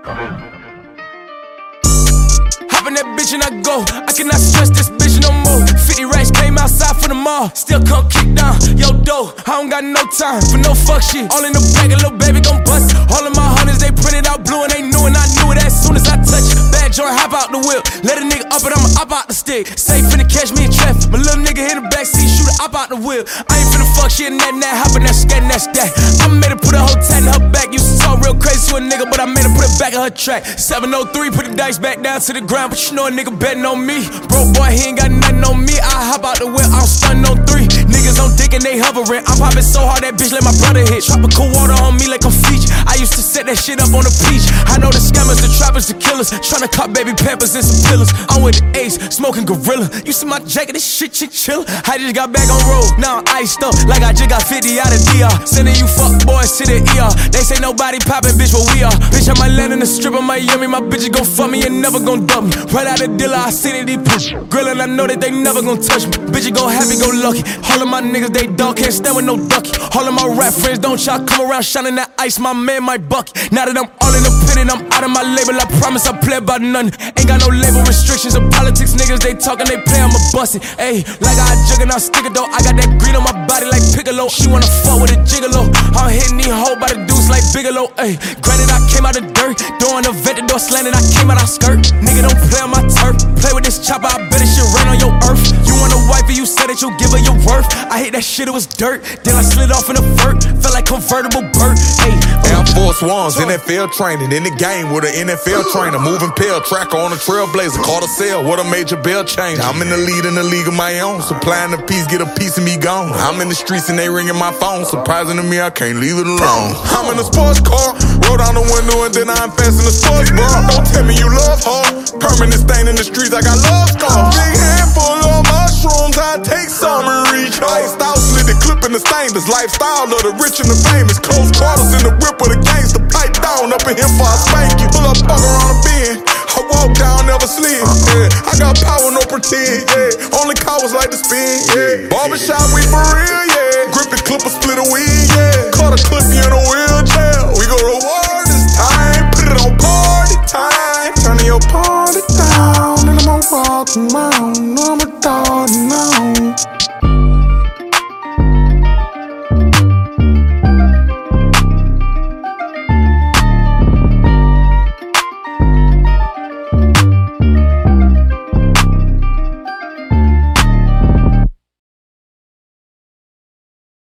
Hop in that bitch and I go. I cannot stress this bitch no more. 50 racks came outside for the mall. Still come kick down yo dough. I don't got no time for no fuck shit. All in the bag, a little baby gon' bust. All of my hunters, they printed out blue and they knew and I knew it as soon as I touch it. Bad joint, hop out the whip. Let a nigga up and I'ma hop out the stick. Safe finna catch me in traffic. My little nigga hit the backseat, shoot her up out the whip. I ain't finna fuck shit and that, hoppin' that scat and that's that. I made her put a whole tat in her back. Used to talk real crazy to a nigga, but I made her put it back in her track. 703, put the dice back down to the ground, but you know a nigga betting on me. Broke boy, he ain't got nothing on me. I hop out the whip, I'm stunning on 3. Niggas on dick and they hovering. I'm popping so hard that bitch let my brother hit. Tropical water on me like I'm Fiji. I used to set that shit up on the beach. I know the scammers, the trappers, the killers. Tryna cop baby Pampers and some pillars. I'm with the Ace, smoking Gorilla. You see my jacket, this shit chill. I just got back on road, now I'm iced up like I just got 50 out of DR. Sending you fuck boys to the ER. They say nobody poppin', bitch, but we are. Bitch, I might land in the strip of Miami. My bitches gon' fuck me and never gon' dump me. Right out the dealer, I see that they push. Grillin', I know that they never gon' touch me. Bitches go happy, go lucky. All of my niggas, they dog, can't stand with no ducky. All of my rap friends, don't y'all come around shining that ice. My man, my bucky. Now that I'm all independent, I'm out of my label. I promise I play about nothing. Ain't got no label restrictions or politics. Niggas, they talkin', they play, I'ma bust it. Ayy, like I juggin', I stick it though. I got that green on my body like Piccolo. She wanna fuck with a gigolo. I'm hitting these hoes by the deuce like Bigelow. Ayy, granted, I came out the dirt. Door on the vent, the door slanted, I came out, I skirt. Nigga, don't play on my turf. Play with this chopper, I bet it shit rain on your earth. You want a wife and you said that you'll give her your worth. I hate that shit, it was dirt. Then I slid off in a vert. Felt like convertible Burt. Ayy, Air Force Ones, NFL training. In the game with an NFL trainer. Moving pill, tracker on a trailblazer. Caught a sale with a major bell change. I'm in the lead in the league of my own. Supplying the piece, get a piece of me gone. I'm in the streets and they ringing my phone. Surprising to me, I can't leave it alone. I'm in a sports car. Roll down the window and then I invest in a sports bra. Don't tell me you love her. Permanent stain in the streets, I got love scars. Big handful of mushrooms, I take some and reach. Iced out, slid the clip in the stainless. Lifestyle of the rich and the famous. Close quarters in the whip with a gangster. Pipe down up in here for I spank you. Pull up, fuck around a bend. I walk down, never slid. Yeah. I got power, no pretend. Yeah. Only cowards like to spin. Yeah. Barbershop, we for real. Yeah. Grip the clipper, split